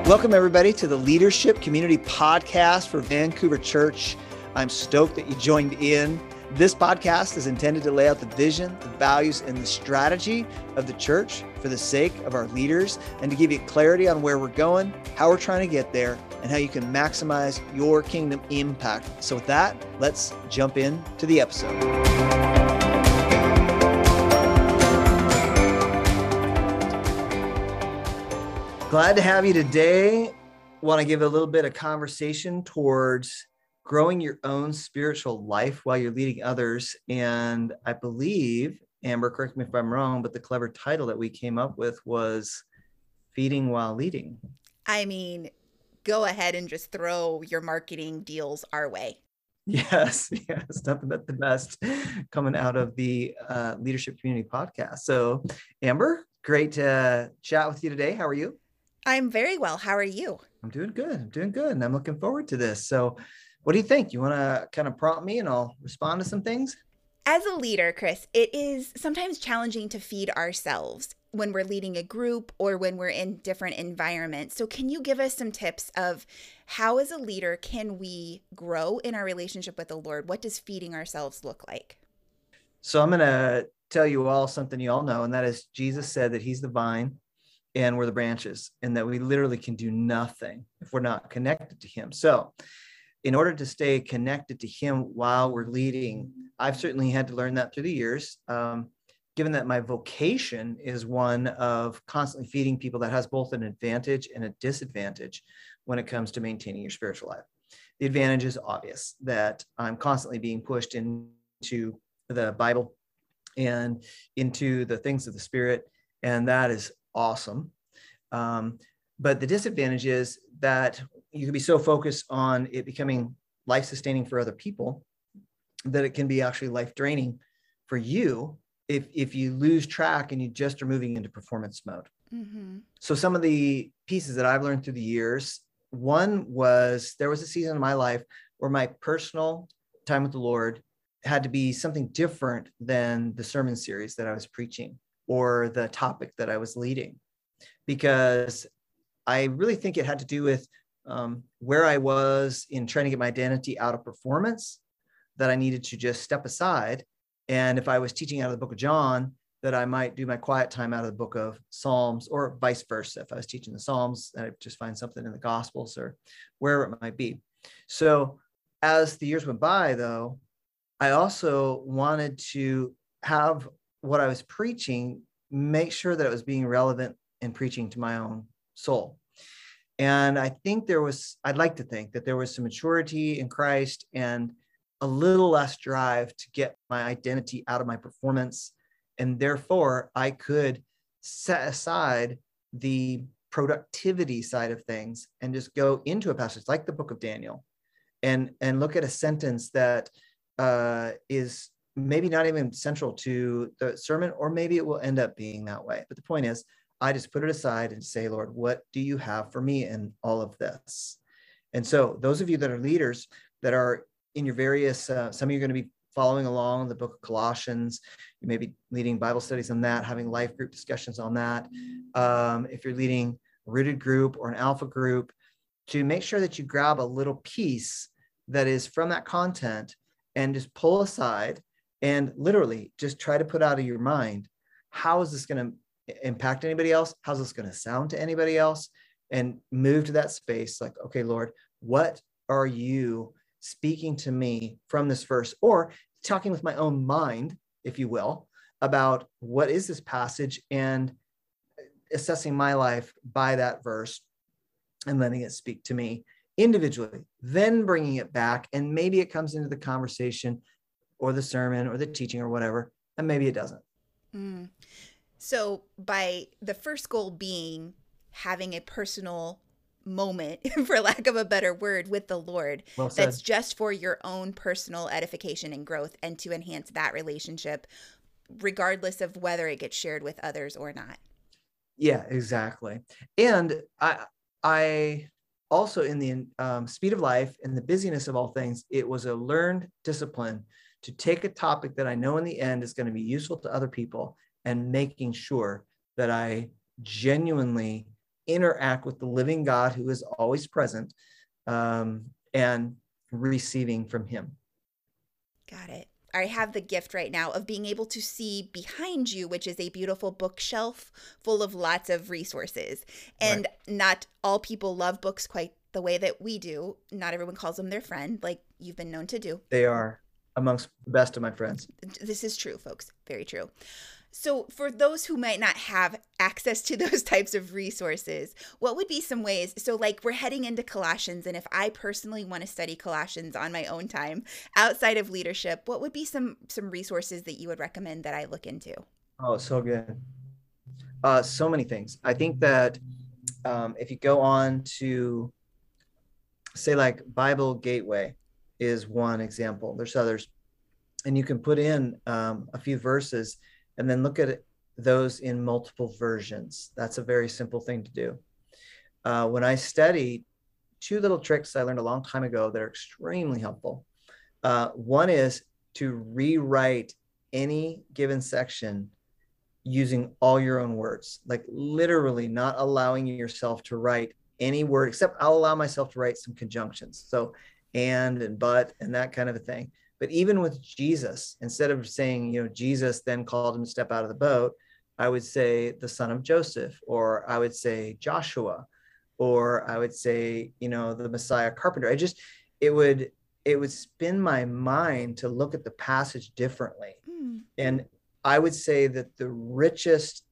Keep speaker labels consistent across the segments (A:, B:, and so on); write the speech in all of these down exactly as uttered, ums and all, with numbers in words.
A: Welcome, everybody, to the Leadership Community Podcast for Vancouver Church. I'm stoked that you joined in. This podcast is intended to lay out the vision, the values, and the strategy of the church for the sake of our leaders and to give you clarity on where we're going, how we're trying to get there, and how you can maximize your kingdom impact. So with that, let's jump into the episode. Glad to have you today. Want to give a little bit of conversation towards growing your own spiritual life while you're leading others. And I believe, Amber, correct me if I'm wrong, but the clever title that we came up with was Feeding While Leading.
B: I mean, go ahead and just throw your marketing deals our way.
A: Yes, yes, nothing but the best coming out of the uh, Leadership Community Podcast. So, Amber, great to chat with you today. How are you?
B: I'm very well. How are you?
A: I'm doing good. I'm doing good. And I'm looking forward to this. So what do you think? You want to kind of prompt me and I'll respond to some things?
B: As a leader, Chris, it is sometimes challenging to feed ourselves when we're leading a group or when we're in different environments. So can you give us some tips of how, as a leader, can we grow in our relationship with the Lord? What does feeding ourselves look like?
A: So I'm going to tell you all something you all know, and that is Jesus said that he's the vine and we're the branches, and that we literally can do nothing if we're not connected to him. So in order to stay connected to him while we're leading, I've certainly had to learn that through the years, um, given that my vocation is one of constantly feeding people that has both an advantage and a disadvantage when it comes to maintaining your spiritual life. The advantage is obvious, that I'm constantly being pushed into the Bible and into the things of the Spirit, and that is awesome. Um, but the disadvantage is that you can be so focused on it becoming life-sustaining for other people that it can be actually life-draining for you if, if you lose track and you just are moving into performance mode. Mm-hmm. So some of the pieces that I've learned through the years, one was there was a season in my life where my personal time with the Lord had to be something different than the sermon series that I was preaching or the topic that I was leading, because I really think it had to do with um, where I was in trying to get my identity out of performance, that I needed to just step aside. And if I was teaching out of the book of John, that I might do my quiet time out of the book of Psalms, or vice versa. If I was teaching the Psalms, I'd just find something in the Gospels or wherever it might be. So as the years went by, though, I also wanted to have what I was preaching, make sure that it was being relevant and preaching to my own soul. And I think there was, I'd like to think that there was some maturity in Christ and a little less drive to get my identity out of my performance. And therefore I could set aside the productivity side of things and just go into a passage like the book of Daniel and, and look at a sentence that uh, is maybe not even central to the sermon, or maybe it will end up being that way. But the point is, I just put it aside and say, Lord, what do you have for me in all of this? And so those of you that are leaders that are in your various, uh, some of you are going to be following along the book of Colossians. You may be leading Bible studies on that, having life group discussions on that. Um, if you're leading a rooted group or an alpha group, to make sure that you grab a little piece that is from that content and just pull aside and literally just try to put out of your mind, how is this going to impact anybody else? How's this going to sound to anybody else? And move to that space like, okay, Lord, what are you speaking to me from this verse? Or talking with my own mind, if you will, about what is this passage, and assessing my life by that verse and letting it speak to me individually, then bringing it back. And maybe it comes into the conversation or the sermon or the teaching or whatever, and maybe it doesn't.
B: Mm. So by the first goal being having a personal moment, for lack of a better word, with the Lord, well said, that's just for your own personal edification and growth and to enhance that relationship, regardless of whether it gets shared with others or not.
A: Yeah, exactly. And I, I also, in the um, speed of life and the busyness of all things, it was a learned discipline to take a topic that I know in the end is going to be useful to other people and making sure that I genuinely interact with the living God who is always present, um, and receiving from him.
B: Got it. I have the gift right now of being able to see behind you, which is a beautiful bookshelf full of lots of resources. And right. Not all people love books quite the way that we do. Not everyone calls them their friend, like you've been known to do.
A: They are amongst the best of my friends.
B: This is true, folks. Very true. So for those who might not have access to those types of resources, what would be some ways? So like we're heading into Colossians, and if I personally want to study Colossians on my own time outside of leadership, what would be some some resources that you would recommend that I look into?
A: Oh, so good. Uh, so many things. I think that um, if you go on to say like Bible Gateway is one example. There's others. And you can put in um, a few verses and then look at it, those in multiple versions. That's a very simple thing to do. Uh, when I studied, two little tricks I learned a long time ago that are extremely helpful. Uh, one is to rewrite any given section using all your own words, like literally not allowing yourself to write any word, except I'll allow myself to write some conjunctions. So and and but and that kind of a thing. But even with Jesus, instead of saying, you know, Jesus then called him to step out of the boat, I would say the son of Joseph, or I would say Joshua, or I would say, you know, the Messiah carpenter. I just, it would, it would spin my mind to look at the passage differently. Mm. And I would say that the richest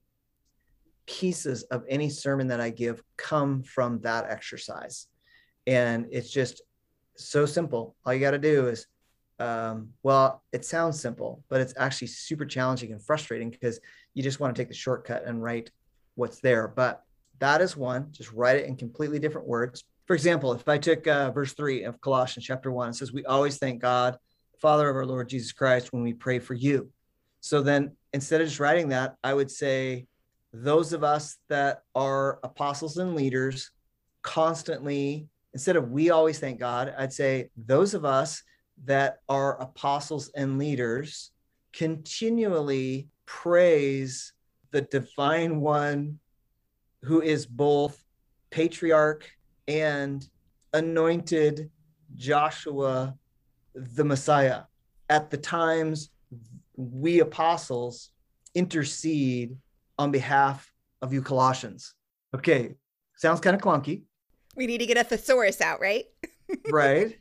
A: pieces of any sermon that I give come from that exercise. And it's just so simple. All you got to do is, um, well, it sounds simple, but it's actually super challenging and frustrating because you just want to take the shortcut and write what's there. But that is one, just write it in completely different words. For example, if I took uh, verse three of Colossians chapter one, it says, we always thank God, Father of our Lord Jesus Christ, when we pray for you. So then instead of just writing that, I would say, those of us that are apostles and leaders constantly, instead of we always thank God, I'd say those of us that are apostles and leaders continually praise the divine one who is both patriarch and anointed Joshua, the Messiah. At the times we apostles intercede on behalf of you Colossians. Okay, sounds kind of clunky.
B: We need to get a thesaurus out, right?
A: Right.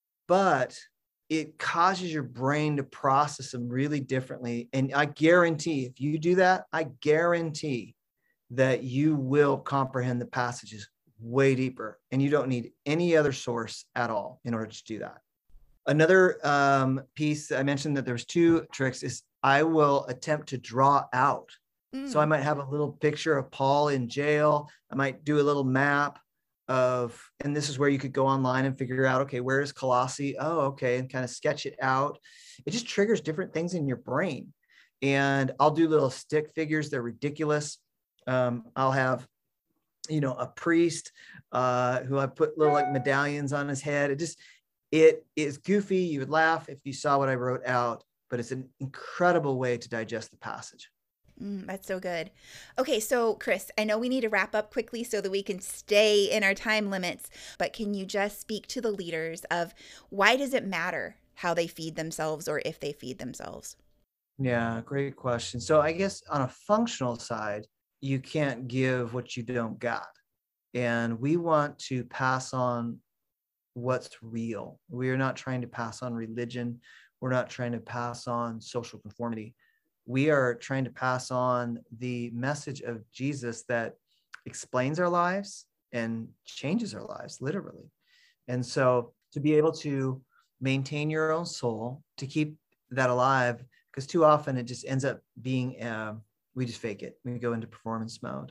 A: But it causes your brain to process them really differently. And I guarantee if you do that, I guarantee that you will comprehend the passages way deeper, and you don't need any other source at all in order to do that. Another um, piece I mentioned that there's two tricks is I will attempt to draw out. Mm. So I might have a little picture of Paul in jail. I might do a little map of, and this is where you could go online and figure out, okay, where is Colossae? Oh, okay. And kind of sketch it out. It just triggers different things in your brain. And I'll do little stick figures. They're ridiculous. Um, I'll have, you know, a priest uh, who I put little like medallions on his head. It just, it is goofy. You would laugh if you saw what I wrote out, but it's an incredible way to digest the passage.
B: Mm, that's so good. Okay, so Chris, I know we need to wrap up quickly so that we can stay in our time limits, but can you just speak to the leaders of why does it matter how they feed themselves or if they feed themselves?
A: Yeah, great question. So I guess on a functional side, you can't give what you don't got. And we want to pass on what's real. We are not trying to pass on religion. We're not trying to pass on social conformity. We are trying to pass on the message of Jesus that explains our lives and changes our lives, literally. And so to be able to maintain your own soul, to keep that alive, because too often it just ends up being, uh, we just fake it. We go into performance mode.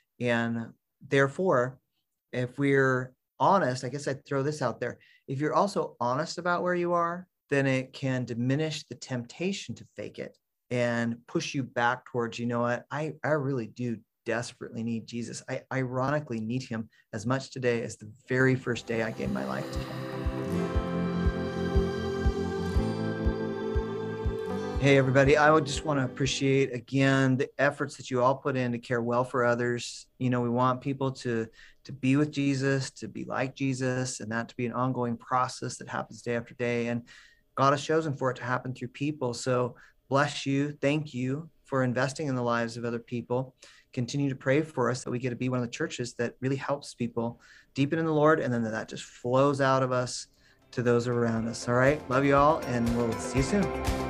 A: And therefore, if we're honest, I guess I'd throw this out there. If you're also honest about where you are, then it can diminish the temptation to fake it and push you back towards, you know what, I, I really do desperately need Jesus. I ironically need him as much today as the very first day I gave my life to him. Hey, everybody. I would just want to appreciate, again, the efforts that you all put in to care well for others. You know, we want people to, to be with Jesus, to be like Jesus, and that to be an ongoing process that happens day after day. And God has chosen for it to happen through people. So bless you. Thank you for investing in the lives of other people. Continue to pray for us that we get to be one of the churches that really helps people deepen in the Lord, and then that just flows out of us to those around us. All right. Love you all, and we'll see you soon.